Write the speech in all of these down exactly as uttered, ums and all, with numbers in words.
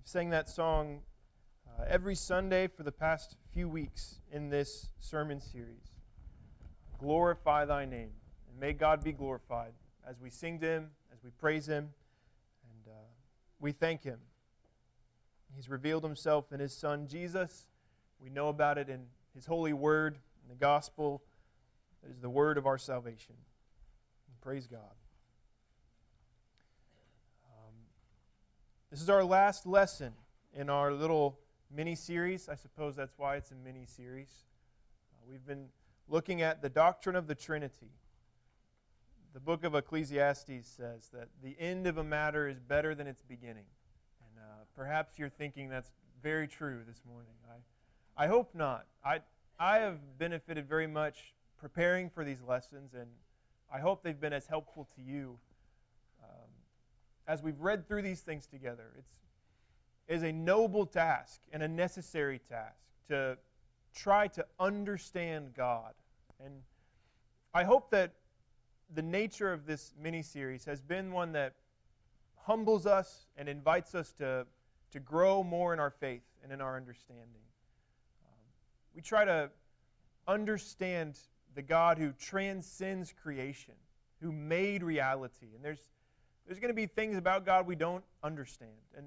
sang that song uh, every Sunday for the past few weeks in this sermon series. Glorify thy name, and may God be glorified as we sing to Him, as we praise Him, and uh, we thank Him. He's revealed Himself in His Son, Jesus. We know about it in His holy word, in the gospel. That is the word of our salvation. And praise God. Um, this is our last lesson in our little mini-series. I suppose that's why it's a mini-series. Uh, we've been looking at the doctrine of the Trinity. The book of Ecclesiastes says that the end of a matter is better than its beginning. And uh, perhaps you're thinking that's very true this morning. I, I hope not. I, I have benefited very much preparing for these lessons, and I hope they've been as helpful to you um, as we've read through these things together. It's It is a noble task and a necessary task to try to understand God. And I hope that the nature of this mini-series has been one that humbles us and invites us to, to grow more in our faith and in our understanding. Um, we try to understand the God who transcends creation, who made reality. And there's, there's going to be things about God we don't understand. And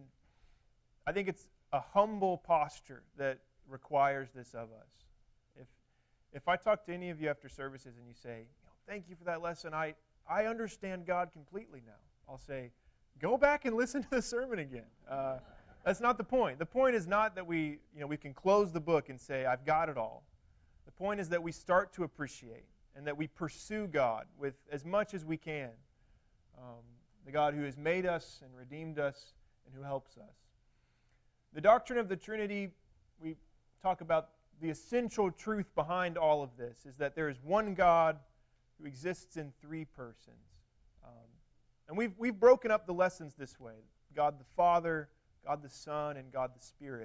I think it's a humble posture that requires this of us. If if I talk to any of you after services and you say, you know, thank you for that lesson, I, I understand God completely now, I'll say, go back and listen to the sermon again. Uh, that's not the point. The point is not that we, you know, we can close the book and say, I've got it all. The point is that we start to appreciate and that we pursue God with as much as we can. Um, the God who has made us and redeemed us and who helps us. The doctrine of the Trinity, we talk about the essential truth behind all of this, is that there is one God who exists in three persons. Um, and we've, we've broken up the lessons this way. God the Father, God the Son, and God the Spirit.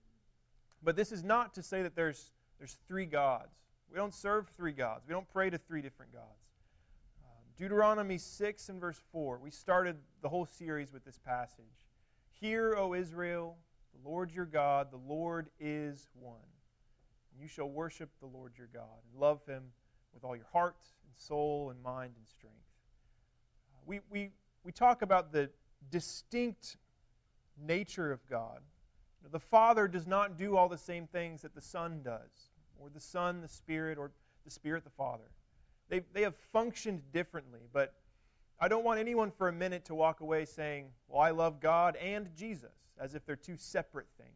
But this is not to say that there's, there's three gods. We don't serve three gods. We don't pray to three different gods. Um, Deuteronomy six and verse four, we started the whole series with this passage. Hear, O Israel, the Lord your God, the Lord is one. And you shall worship the Lord your God and love Him with all your heart and soul and mind and strength. Uh, we, we, we talk about the distinct nature of God. You know, the Father does not do all the same things that the Son does, or the Son, the Spirit, or the Spirit, the Father. They, they have functioned differently, but I don't want anyone for a minute to walk away saying, well, I love God and Jesus, as if they're two separate things.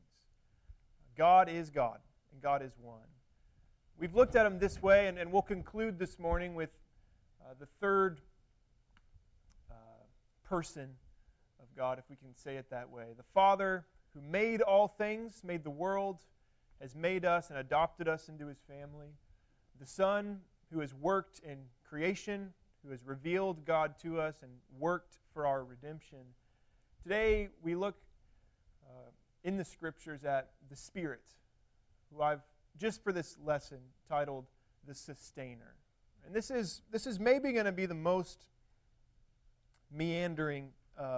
God is God, and God is one. We've looked at them this way, and, and we'll conclude this morning with uh, the third uh, person of God, if we can say it that way. The Father who made all things, made the world, has made us and adopted us into His family. The Son who has worked in creation, who has revealed God to us and worked for our redemption. Today we look uh, in the Scriptures at the Spirit, who I've, just for this lesson, titled The Sustainer. And this is this is maybe going to be the most meandering. Uh,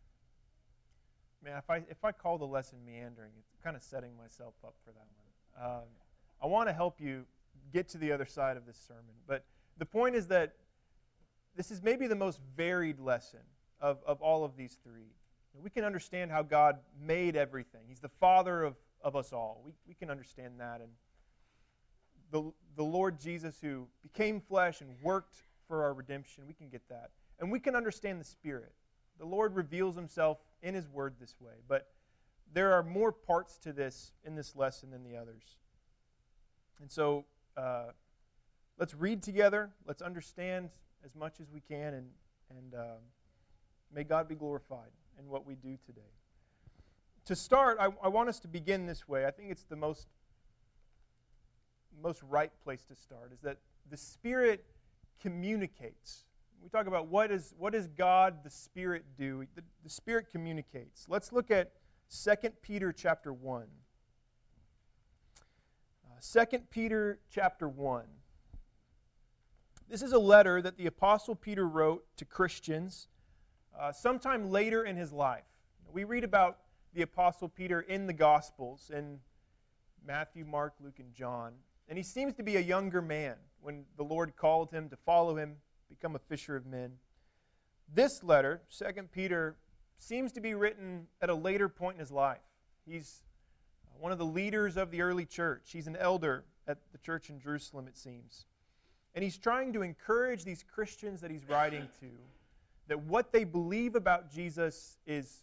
man, if I if I call the lesson meandering, it's kind of setting myself up for that one. Um, I want to help you get to the other side of this sermon, but the point is that this is maybe the most varied lesson of, of all of these three. We can understand how God made everything. He's the Father of, of us all. We, we can understand that. And the, the Lord Jesus who became flesh and worked for our redemption, we can get that. And we can understand the Spirit. The Lord reveals Himself in His Word this way. But there are more parts to this in this lesson than the others. And so uh, let's read together. Let's understand as much as we can. And, and uh, may God be glorified in what we do today. To start, I, I want us to begin this way. I think it's the most, most right place to start, is that the Spirit communicates. We talk about what is what does God, the Spirit, do? The, the Spirit communicates. Let's look at Second Peter chapter one. Uh, Second Peter chapter one. This is a letter that the Apostle Peter wrote to Christians uh, sometime later in his life. We read about the Apostle Peter in the Gospels, in Matthew, Mark, Luke, and John. And he seems to be a younger man when the Lord called him to follow him, become a fisher of men. This letter, Second Peter, seems to be written at a later point in his life. He's one of the leaders of the early church. He's an elder at the church in Jerusalem, it seems. And he's trying to encourage these Christians that he's writing to that what they believe about Jesus is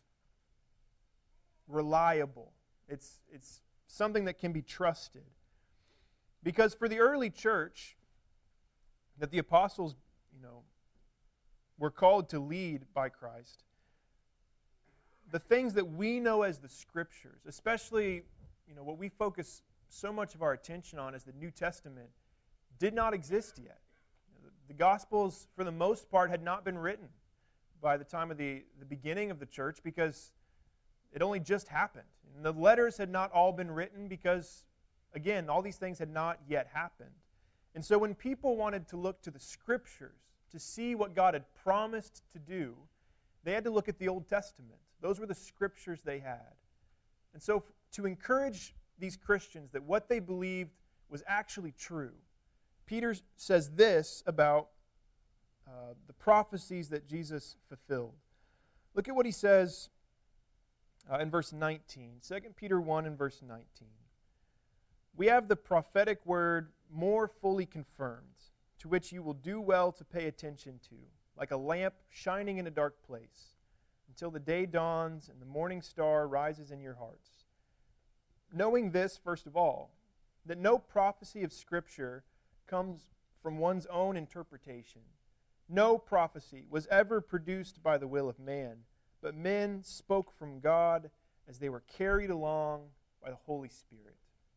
reliable. It's, it's something that can be trusted. Because for the early church that the apostles, you know, were called to lead by Christ, the things that we know as the Scriptures, especially, you know, what we focus so much of our attention on as the New Testament, did not exist yet. The Gospels, for the most part, had not been written by the time of the, the beginning of the church because it only just happened. And the letters had not all been written because, again, all these things had not yet happened. And so when people wanted to look to the Scriptures to see what God had promised to do, they had to look at the Old Testament. Those were the Scriptures they had. And so to encourage these Christians that what they believed was actually true, Peter says this about uh, the prophecies that Jesus fulfilled. Look at what he says uh, in verse nineteen. Second Peter one and verse nineteen. We have the prophetic word more fully confirmed, to which you will do well to pay attention to, like a lamp shining in a dark place, until the day dawns and the morning star rises in your hearts. Knowing this, first of all, that no prophecy of Scripture comes from one's own interpretation. No prophecy was ever produced by the will of man, but men spoke from God as they were carried along by the Holy Spirit.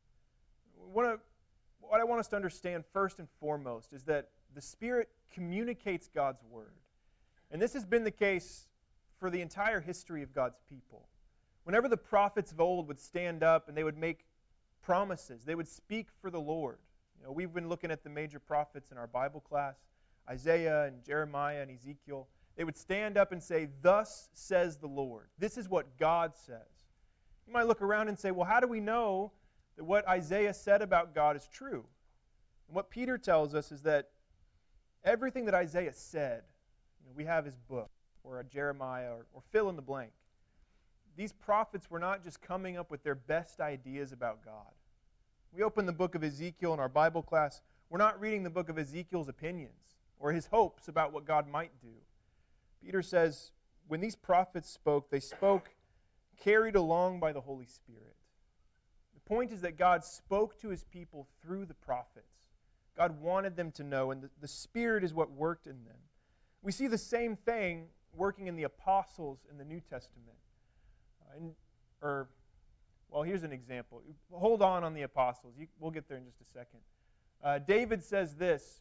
What I, what I want us to understand first and foremost is that the Spirit communicates God's Word. And this has been the case for the entire history of God's people. Whenever the prophets of old would stand up and they would make promises, they would speak for the Lord. You know, we've been looking at the major prophets in our Bible class, Isaiah and Jeremiah and Ezekiel. They would stand up and say, "Thus says the Lord." This is what God says. You might look around and say, well, how do we know that what Isaiah said about God is true? And what Peter tells us is that everything that Isaiah said, you know, we have his book, or a Jeremiah, or, or fill in the blank. These prophets were not just coming up with their best ideas about God. We open the book of Ezekiel in our Bible class. We're not reading the book of Ezekiel's opinions or his hopes about what God might do. Peter says, when these prophets spoke, they spoke carried along by the Holy Spirit. The point is that God spoke to his people through the prophets. God wanted them to know, and the, the Spirit is what worked in them. We see the same thing working in the apostles in the New Testament. Uh, and, or, well, here's an example. Hold on on the apostles. You, we'll get there in just a second. Uh, David says this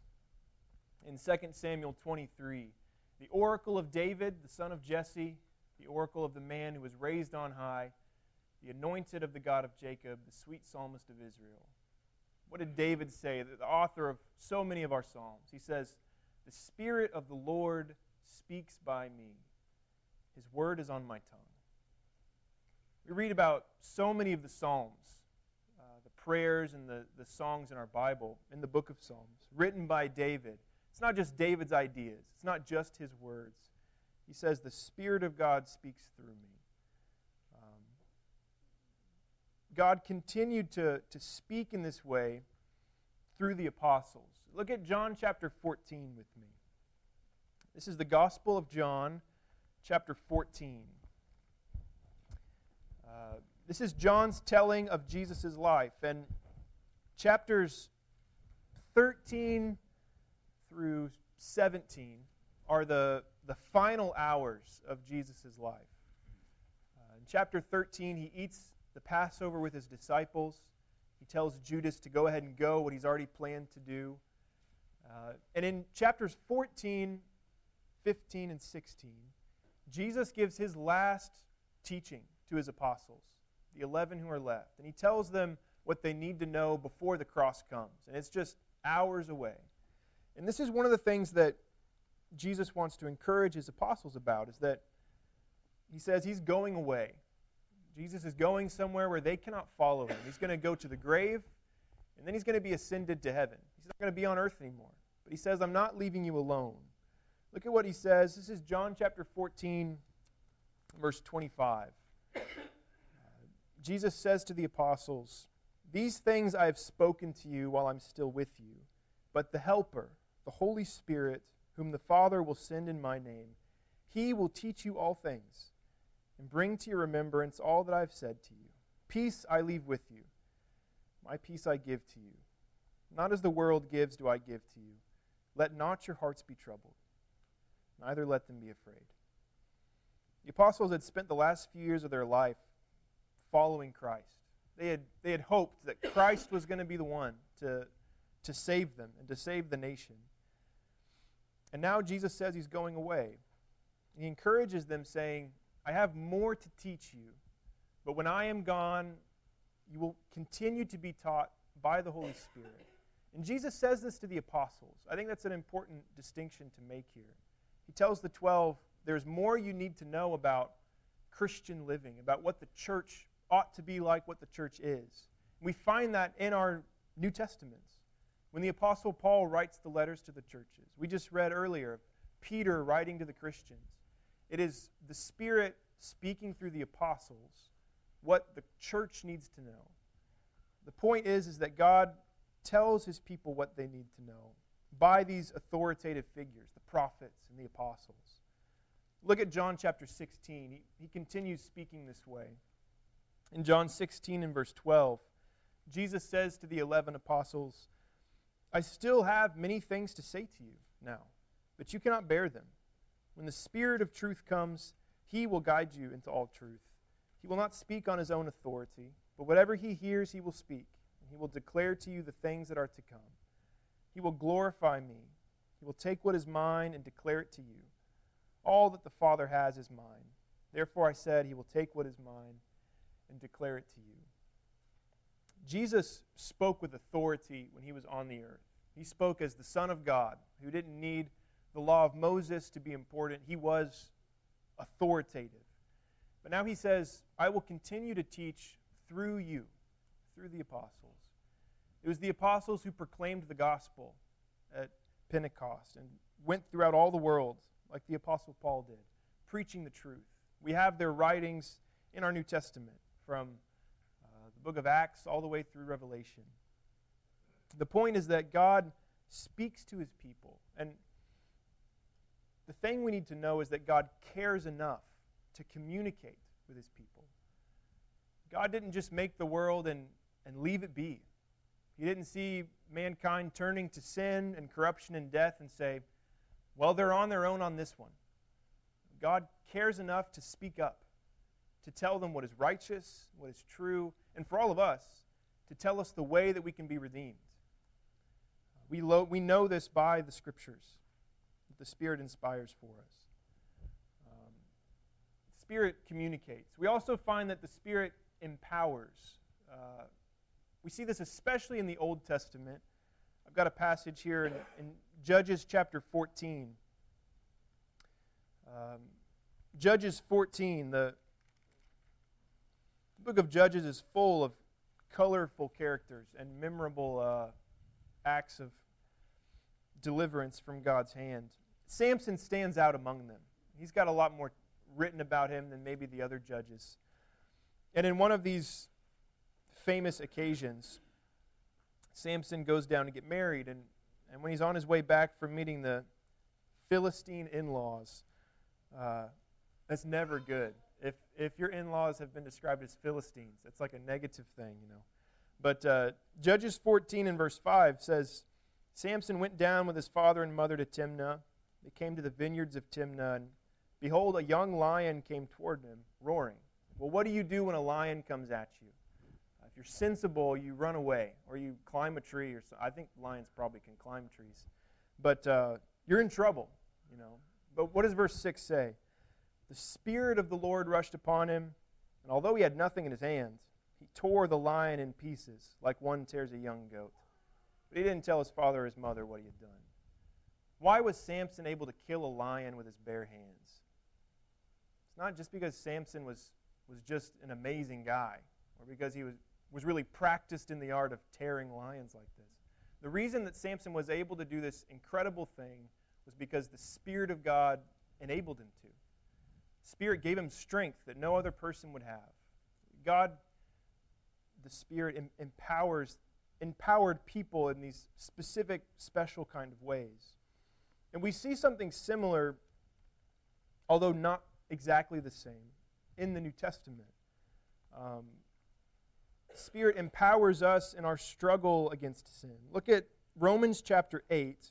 in Second Samuel twenty-three. The oracle of David, the son of Jesse, the oracle of the man who was raised on high, the anointed of the God of Jacob, the sweet psalmist of Israel. What did David say, the author of so many of our psalms? He says, "The Spirit of the Lord speaks by me. His word is on my tongue." We read about so many of the psalms, uh, the prayers and the, the songs in our Bible, in the book of Psalms, written by David. It's not just David's ideas. It's not just his words. He says, "The Spirit of God speaks through me." Um, God continued to, to speak in this way through the apostles. Look at John chapter fourteen with me. This is the Gospel of John, chapter fourteen. Uh, this is John's telling of Jesus' life. And chapters thirteen through seventeen are the, the final hours of Jesus' life. Uh, in chapter thirteen, he eats the Passover with his disciples. He tells Judas to go ahead and go, what he's already planned to do. Uh, and in chapters fourteen, fifteen, and sixteen, Jesus gives his last teaching to his apostles, the eleven who are left. And he tells them what they need to know before the cross comes. And it's just hours away. And this is one of the things that Jesus wants to encourage his apostles about, is that he says he's going away. Jesus is going somewhere where they cannot follow him. He's going to go to the grave, and then he's going to be ascended to heaven. He's not going to be on earth anymore. But he says, I'm not leaving you alone. Look at what he says. This is John chapter fourteen, verse twenty-five. Uh, Jesus says to the apostles, these things I have spoken to you while I'm still with you, but the Helper, the Holy Spirit, whom the Father will send in my name, he will teach you all things and bring to your remembrance all that I have said to you. Peace I leave with you. My peace I give to you. Not as the world gives do I give to you. Let not your hearts be troubled, neither let them be afraid. The apostles had spent the last few years of their life following Christ. They had, they had hoped that Christ was going to be the one to, to save them and to save the nation. And now Jesus says he's going away. He encourages them, saying, I have more to teach you, but when I am gone, you will continue to be taught by the Holy Spirit. And Jesus says this to the apostles. I think that's an important distinction to make here. He tells the twelve, there's more you need to know about Christian living, about what the church ought to be like, what the church is. We find that in our New Testaments. When the Apostle Paul writes the letters to the churches, we just read earlier Peter writing to the Christians. It is the Spirit speaking through the apostles what the church needs to know. The point is, is that God tells his people what they need to know by these authoritative figures, the prophets and the apostles. Look at John chapter sixteen. He, he continues speaking this way. In John sixteen and verse twelve, Jesus says to the eleven apostles, I still have many things to say to you now, but you cannot bear them. When the Spirit of truth comes, he will guide you into all truth. He will not speak on his own authority, but whatever he hears he will speak, and he will declare to you the things that are to come. He will glorify me. He will take what is mine and declare it to you. All that the Father has is mine. Therefore I said, he will take what is mine and declare it to you. Jesus spoke with authority when he was on the earth. He spoke as the Son of God, who didn't need the law of Moses to be important. He was authoritative. But now he says, I will continue to teach through you, through the apostles. It was the apostles who proclaimed the gospel at Pentecost and went throughout all the world, like the Apostle Paul did, preaching the truth. We have their writings in our New Testament, from uh, the book of Acts all the way through Revelation. The point is that God speaks to his people. And the thing we need to know is that God cares enough to communicate with his people. God didn't just make the world and, and leave it be. He didn't see mankind turning to sin and corruption and death and say, well, they're on their own on this one. God cares enough to speak up, to tell them what is righteous, what is true, and for all of us, to tell us the way that we can be redeemed. We, lo- we know this by the Scriptures, that the Spirit inspires for us. Um, the Spirit communicates. We also find that the Spirit empowers. Uh, we see this especially in the Old Testament. I've got a passage here in, in Judges chapter fourteen. Um, Judges fourteen, the book of Judges is full of colorful characters and memorable uh, acts of deliverance from God's hand. Samson stands out among them. He's got a lot more written about him than maybe the other judges. And in one of these famous occasions, Samson goes down to get married, and, and when he's on his way back from meeting the Philistine in-laws, uh, that's never good. If if your in-laws have been described as Philistines, it's like a negative thing, you know. But uh, Judges fourteen and verse five says, Samson went down with his father and mother to Timnah. They came to the vineyards of Timnah, and behold, a young lion came toward him, roaring. Well, what do you do when a lion comes at you? Uh, if you're sensible, you run away, or you climb a tree. Or so. I think lions probably can climb trees. But uh, you're in trouble, you know. But what does verse six say? The Spirit of the Lord rushed upon him, and although he had nothing in his hand, he tore the lion in pieces, like one tears a young goat. But he didn't tell his father or his mother what he had done. Why was Samson able to kill a lion with his bare hands? It's not just because Samson was was just an amazing guy, or because he was, was really practiced in the art of tearing lions like this. The reason that Samson was able to do this incredible thing was because the Spirit of God enabled him to. The Spirit gave him strength that no other person would have. God, the Spirit, em- empowers empowered people in these specific, special kind of ways. And we see something similar, although not exactly the same, in the New Testament. Um, Spirit empowers us in our struggle against sin. Look at Romans chapter eight.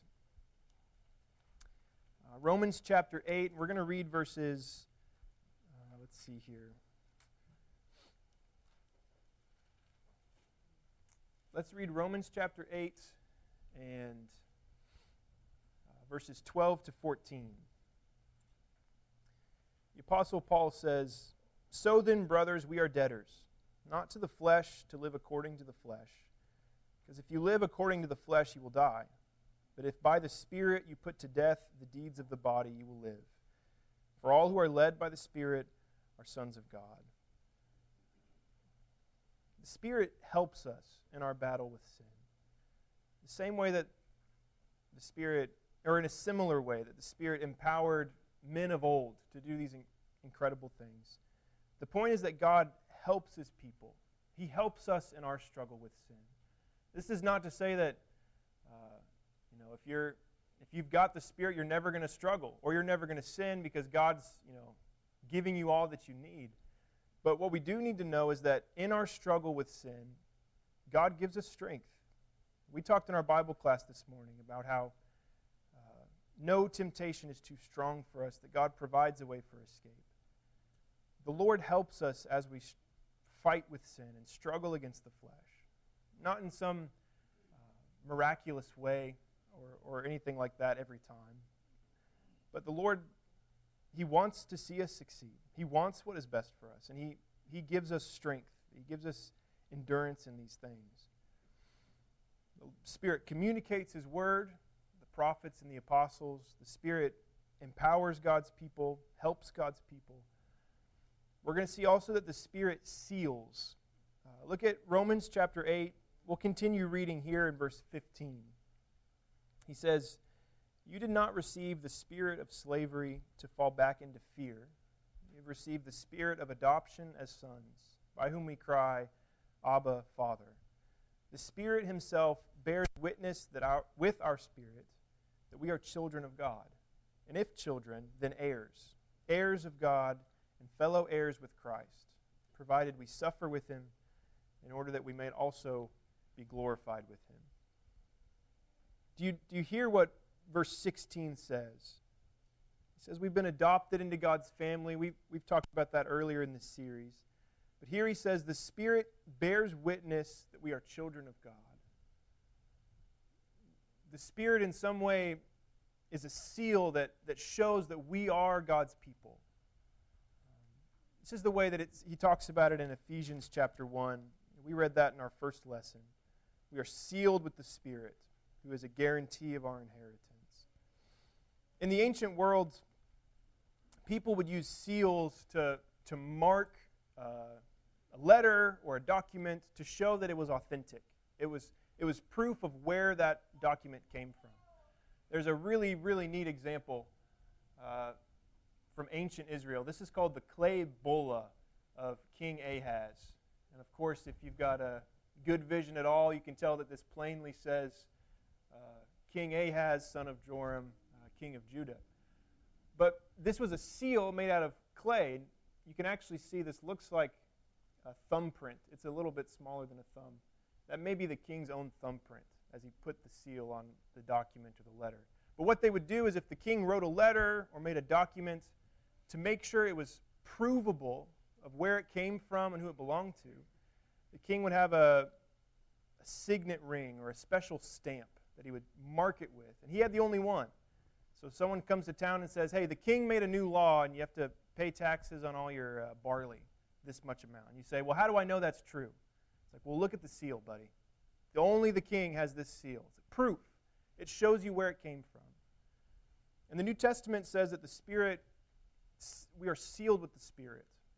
Uh, Romans chapter eight, we're going to read verses, uh, let's see here. Let's read Romans chapter eight and uh, verses twelve to fourteen. The Apostle Paul says, "So then, brothers, we are debtors, not to the flesh, to live according to the flesh. Because if you live according to the flesh, you will die. But if by the Spirit you put to death the deeds of the body, you will live. For all who are led by the Spirit are sons of God." The Spirit helps us in our battle with sin. The same way that the Spirit, or in a similar way that the Spirit empowered men of old to do these incredible things. The point is that God helps His people. He helps us in our struggle with sin. This is not to say that, uh, you know, if you're if you've got the Spirit, you're never going to struggle or you're never going to sin because God's, you know, giving you all that you need. But what we do need to know is that in our struggle with sin, God gives us strength. We talked in our Bible class this morning about how uh, no temptation is too strong for us, that God provides a way for escape. The Lord helps us as we sh- fight with sin and struggle against the flesh. Not in some uh, miraculous way or, or anything like that every time. But the Lord, He wants to see us succeed. He wants what is best for us. And He, he gives us strength. He gives us endurance in these things. The Spirit communicates His word, the prophets and the apostles. The Spirit empowers God's people, helps God's people. We're going to see also that the Spirit seals. Uh, look at Romans chapter eight. We'll continue reading here in verse fifteen. He says, "You did not receive the spirit of slavery to fall back into fear. You've received the Spirit of adoption as sons, by whom we cry, Abba, Father. The Spirit Himself bears witness that our, with our spirit that we are children of God. And if children, then heirs, heirs of God and fellow heirs with Christ, provided we suffer with Him in order that we may also be glorified with Him." Do you, do you hear what verse sixteen says? It says we've been adopted into God's family. We've, we've talked about that earlier in this series. But here he says the Spirit bears witness that we are children of God. The Spirit in some way is a seal that, that shows that we are God's people. This is the way that it's, he talks about it in Ephesians chapter one. We read that in our first lesson. We are sealed with the Spirit, who is a guarantee of our inheritance. In the ancient world, people would use seals to, to mark uh, a letter or a document to show that it was authentic. It was, it was proof of where that document came from. There's a really, really neat example uh, from ancient Israel. This is called the clay bulla of King Ahaz. And of course, if you've got a good vision at all, you can tell that this plainly says uh, King Ahaz, son of Joram, uh, king of Judah. But this was a seal made out of clay. You can actually see this looks like a thumbprint. It's a little bit smaller than a thumb. That may be the king's own thumbprint as he put the seal on the document or the letter. But what they would do is if the king wrote a letter or made a document, to make sure it was provable of where it came from and who it belonged to, the king would have a, a signet ring or a special stamp that he would mark it with. And he had the only one. So if someone comes to town and says, hey, the king made a new law and you have to pay taxes on all your uh, barley, this much amount. And you say, well, how do I know that's true? It's like, well, look at the seal, buddy. The, only the king has this seal. It's a proof. It shows you where it came from. And the New Testament says that the Spirit, we are sealed with the Spirit.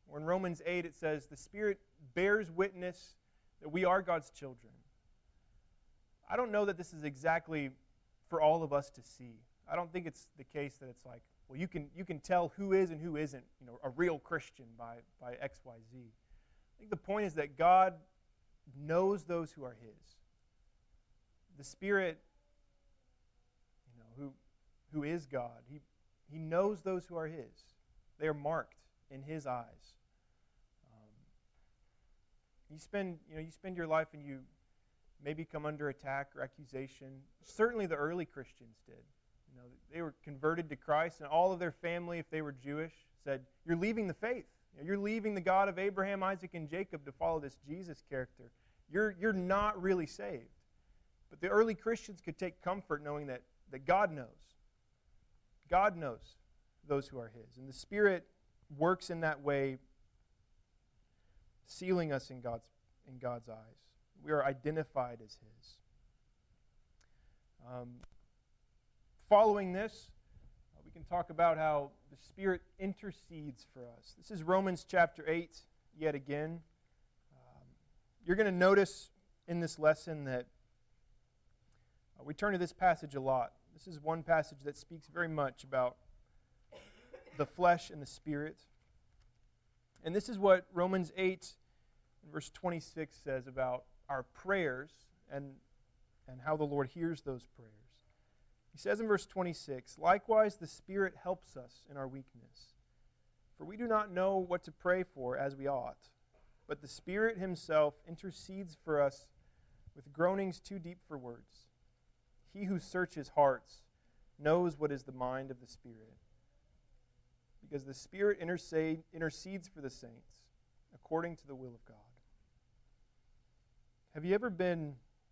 Or in Romans eight, it says, the Spirit bears witness that we are God's children. I don't know that this is exactly for all of us to see. I don't think it's the case that it's like, well, you can you can tell who is and who isn't, you know, a real Christian by, by X, Y, Z. I think the point is that God knows those who are His. The Spirit, you know, who who is God, He He knows those who are His. They are marked in His eyes. Um, you spend you know you spend your life and you maybe come under attack or accusation. Certainly, the early Christians did. You know, they were converted to Christ, and all of their family, if they were Jewish, said, "You're leaving the faith. You know, you're leaving the God of Abraham, Isaac, and Jacob to follow this Jesus character. You're you're not really saved." But the early Christians could take comfort knowing that that God knows. God knows those who are His, and the Spirit works in that way, sealing us in God's in God's eyes. We are identified as His. Um, following this, uh, we can talk about how the Spirit intercedes for us. This is Romans chapter eight, yet again. Um, you're going to notice in this lesson that uh, we turn to this passage a lot. This is one passage that speaks very much about the flesh and the Spirit. And this is what Romans eight, verse twenty-six says about our prayers and, and how the Lord hears those prayers. He says in verse twenty-six, "Likewise the Spirit helps us in our weakness. For we do not know what to pray for as we ought, but the Spirit Himself intercedes for us with groanings too deep for words. He who searches hearts knows what is the mind of the Spirit, because the Spirit intercede, intercedes for the saints according to the will of God." Have you ever been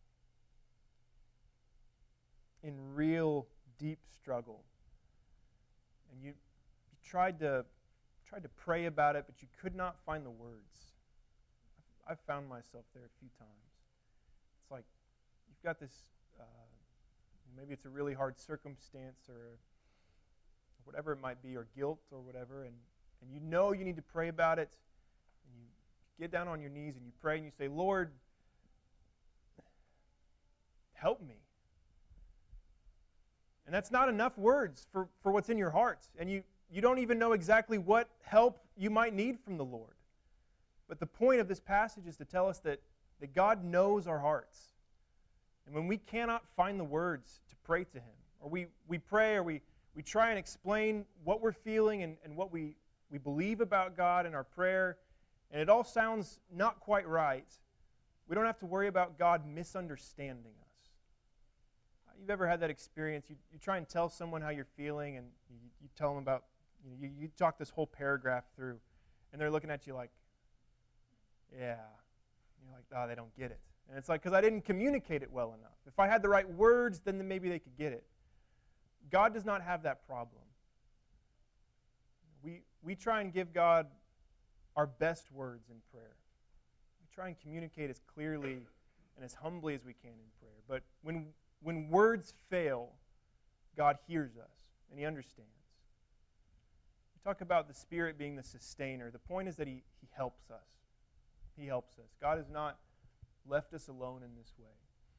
in real deep struggle and you, you tried to tried to pray about it, but you could not find the words? I've, I've found myself there a few times. It's like you've got this, uh, maybe it's a really hard circumstance or whatever it might be, or guilt or whatever, and, and you know you need to pray about it, and you get down on your knees and you pray and you say, "Lord, help me." And that's not enough words for, for what's in your heart. And you, you don't even know exactly what help you might need from the Lord. But the point of this passage is to tell us that, that God knows our hearts. And when we cannot find the words to pray to Him, or we, we pray or we, we try and explain what we're feeling and, and what we, we believe about God in our prayer, and it all sounds not quite right, we don't have to worry about God misunderstanding us. You've ever had that experience? You, you try and tell someone how you're feeling, and you, you tell them about, you, know, you, you talk this whole paragraph through, and they're looking at you like, yeah. And you're like, oh, they don't get it. And it's like, because I didn't communicate it well enough. If I had the right words, then maybe they could get it. God does not have that problem. We, we try and give God our best words in prayer. We try and communicate as clearly and as humbly as we can in prayer. But when When words fail, God hears us, and He understands. We talk about the Spirit being the sustainer. The point is that He, he helps us. He helps us. God has not left us alone in this way.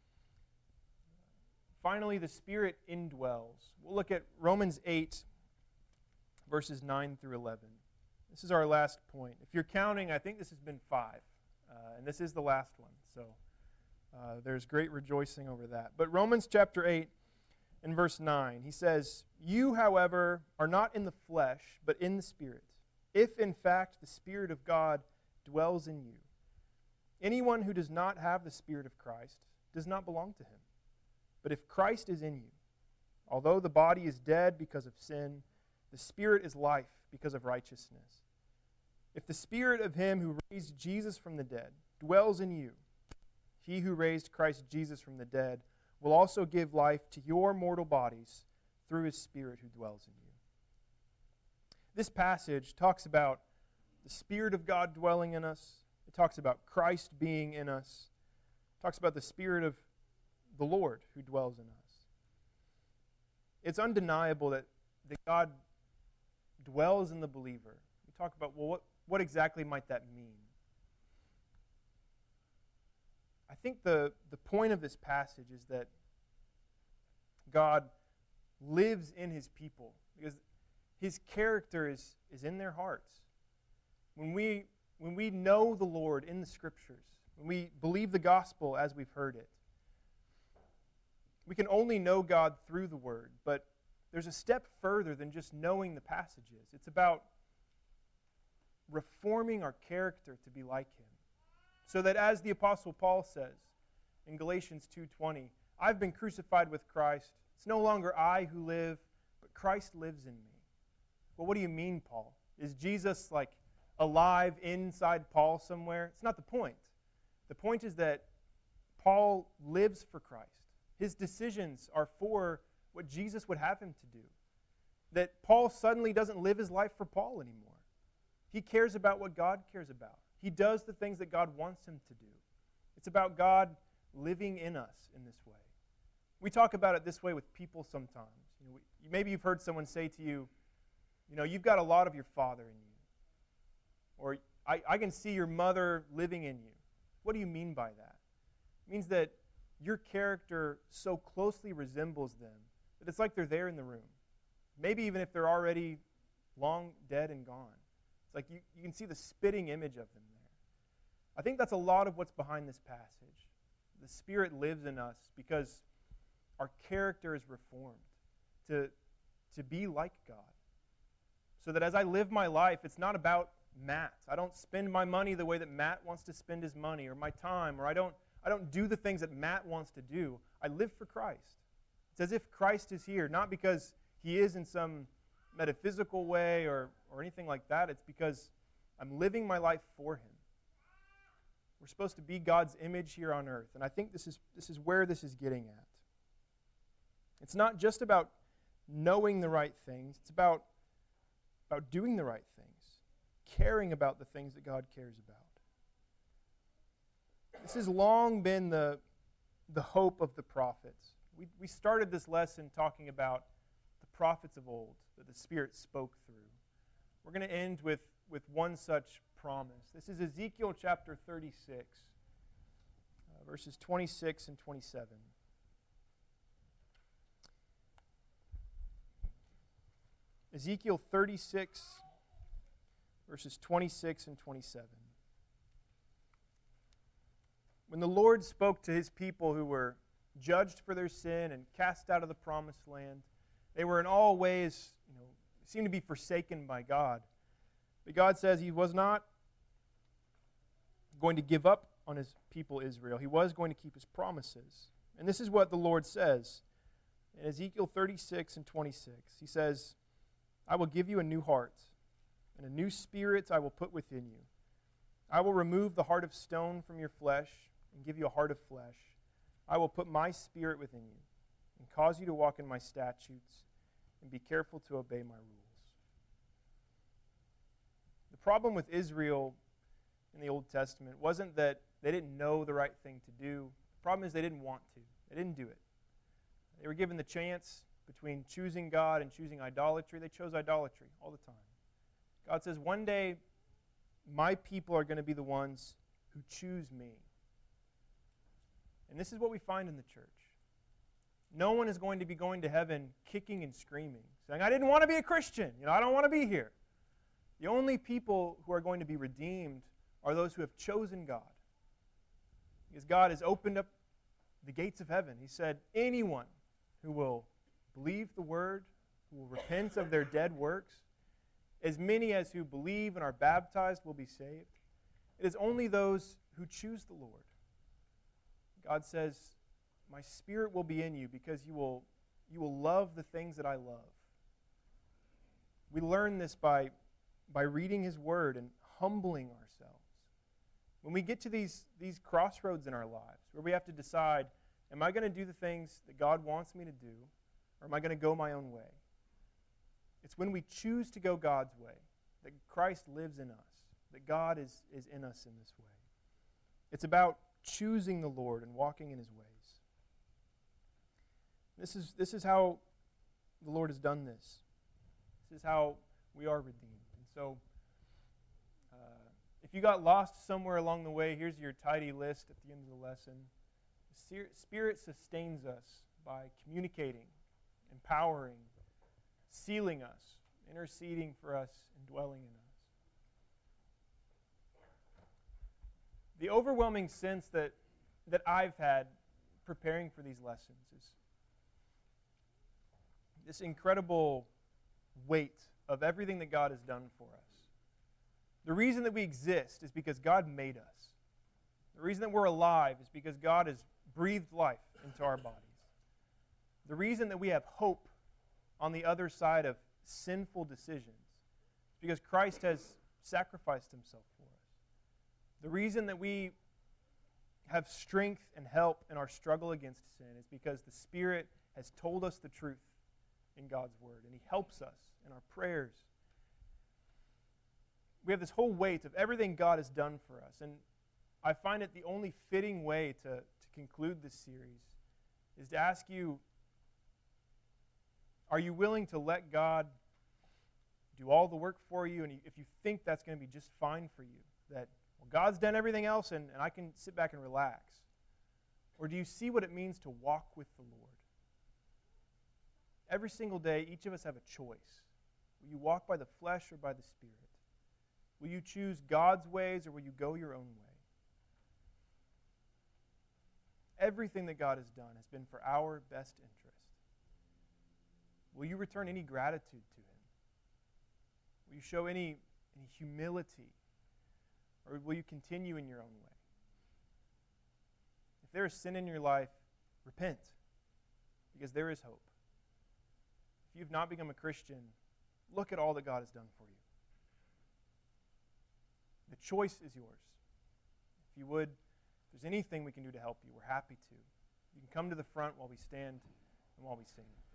Finally, the Spirit indwells. We'll look at Romans eight, verses nine through eleven. This is our last point. If you're counting, I think this has been five, uh, and this is the last one, so... Uh, there's great rejoicing over that. But Romans chapter eight and verse nine, he says, "You, however, are not in the flesh, but in the Spirit, if in fact the Spirit of God dwells in you. Anyone who does not have the Spirit of Christ does not belong to Him. But if Christ is in you, although the body is dead because of sin, the Spirit is life because of righteousness. If the Spirit of Him who raised Jesus from the dead dwells in you, He who raised Christ Jesus from the dead will also give life to your mortal bodies through His Spirit who dwells in you." This passage talks about the Spirit of God dwelling in us. It talks about Christ being in us. It talks about the Spirit of the Lord who dwells in us. It's undeniable that, that God dwells in the believer. We talk about, well, what, what exactly might that mean? I think the, the point of this passage is that God lives in his people because his character is, is in their hearts. When we, when we know the Lord in the Scriptures, when we believe the gospel as we've heard it, we can only know God through the Word, but there's a step further than just knowing the passages. It's about reforming our character to be like him. So that as the Apostle Paul says in Galatians two twenty, I've been crucified with Christ. It's no longer I who live, but Christ lives in me. Well, what do you mean, Paul? Is Jesus like alive inside Paul somewhere? It's not the point. The point is that Paul lives for Christ. His decisions are for what Jesus would have him to do. That Paul suddenly doesn't live his life for Paul anymore. He cares about what God cares about. He does the things that God wants him to do. It's about God living in us in this way. We talk about it this way with people sometimes. You know, we, maybe you've heard someone say to you, you know, you've got a lot of your father in you. Or I, I can see your mother living in you. What do you mean by that? It means that your character so closely resembles them that it's like they're there in the room. Maybe even if they're already long dead and gone. It's like you, you can see the spitting image of them there. I think that's a lot of what's behind this passage. The Spirit lives in us because our character is reformed to, to be like God. So that as I live my life, it's not about Matt. I don't spend my money the way that Matt wants to spend his money, or my time, or I don't, I don't do the things that Matt wants to do. I live for Christ. It's as if Christ is here, not because he is in some metaphysical way or, or anything like that. It's because I'm living my life for him. We're supposed to be God's image here on earth, and I think this is, this is where this is getting at. It's not just about knowing the right things. It's about, about doing the right things, caring about the things that God cares about. This has long been the, the hope of the prophets. We, we started this lesson talking about the prophets of old that the Spirit spoke through. We're going to end with, with one such promise. This is Ezekiel chapter thirty-six, uh, verses twenty-six and twenty-seven. Ezekiel thirty-six, verses twenty-six and twenty-seven. When the Lord spoke to his people who were judged for their sin and cast out of the promised land, they were in all ways, you know, seemed to be forsaken by God. But God says he was not going to give up on his people Israel. He was going to keep his promises. And this is what the Lord says in Ezekiel thirty-six and twenty-six. He says, I will give you a new heart, and a new spirit I will put within you. I will remove the heart of stone from your flesh and give you a heart of flesh. I will put my spirit within you and cause you to walk in my statutes and be careful to obey my rules. The problem with Israel in the Old Testament wasn't that they didn't know the right thing to do. The problem is they didn't want to. They didn't do it. They were given the chance between choosing God and choosing idolatry. They chose idolatry all the time. God says, one day my people are going to be the ones who choose me. And this is what we find in the church. No one is going to be going to heaven kicking and screaming, saying, I didn't want to be a Christian. You know, I don't want to be here. The only people who are going to be redeemed are those who have chosen God. Because God has opened up the gates of heaven. He said, anyone who will believe the word, who will repent of their dead works, as many as who believe and are baptized will be saved. It is only those who choose the Lord. God says, my spirit will be in you because you will, you will love the things that I love. We learn this by, by reading his word and humbling ourselves. When we get to these, these crossroads in our lives where we have to decide, am I going to do the things that God wants me to do, or am I going to go my own way? It's when we choose to go God's way that Christ lives in us, that God is, is in us in this way. It's about choosing the Lord and walking in his ways. This is, this is how the Lord has done this. This is how we are redeemed. And so, uh, If you got lost somewhere along the way, here's your tidy list at the end of the lesson. The Spirit sustains us by communicating, empowering, sealing us, interceding for us, and dwelling in us. The overwhelming sense that, that I've had preparing for these lessons is this incredible weight of everything that God has done for us. The reason that we exist is because God made us. The reason that we're alive is because God has breathed life into our bodies. The reason that we have hope on the other side of sinful decisions is because Christ has sacrificed himself for us. The reason that we have strength and help in our struggle against sin is because the Spirit has told us the truth in God's Word, and he helps us in our prayers. We have this whole weight of everything God has done for us, and I find it the only fitting way to, to conclude this series is to ask you, are you willing to let God do all the work for you? And if you think that's going to be just fine for you, that well, God's done everything else and, and I can sit back and relax. Or do you see what it means to walk with the Lord? Every single day, each of us have a choice. Will you walk by the flesh or by the Spirit? Will you choose God's ways or will you go your own way? Everything that God has done has been for our best interest. Will you return any gratitude to him? Will you show any, any humility? Or will you continue in your own way? If there is sin in your life, repent, because there is hope. If you've not become a Christian, look at all that God has done for you. The choice is yours. If you would, if there's anything we can do to help you, we're happy to. You can come to the front while we stand and while we sing.